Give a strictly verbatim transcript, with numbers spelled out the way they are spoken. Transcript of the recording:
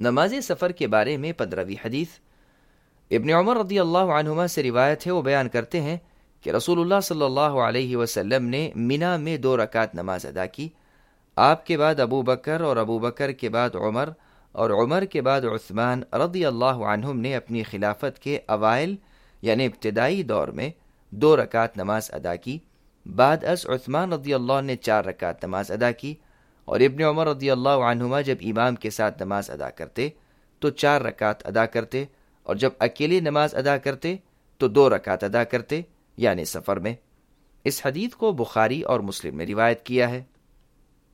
नमाज सफ़र के बारे में पंद्रहवीं हदीस इब्न उमर रदियल्लाहु अन्हुमा से रिवायत है। वो बयान करते हैं कि रसूलुल्लाह सल्लल्लाहु अलैहि वसल्लम ने मिना में दो रकात नमाज अदा की। आपके बाद अबू बकर और अबू बकर के बाद उमर और उमर के बाद उस्मान रदियल्लाहु अन्हुम ने अपनी खिलाफत के अवाइल यानी इब्तिदाई दौर में दो रकात नमाज अदा की। बाद अस उस्मान रदियल्लाहु ने चार रकात नमाज अदा की और इब्न उमर रदियल्लाहु अन्हुमा जब इमाम के साथ नमाज अदा करते तो चार रकात अदा करते और जब अकेले नमाज अदा करते तो दो रकात अदा करते यानी सफ़र में। इस हदीस को बुखारी और मुस्लिम ने रिवायत किया है।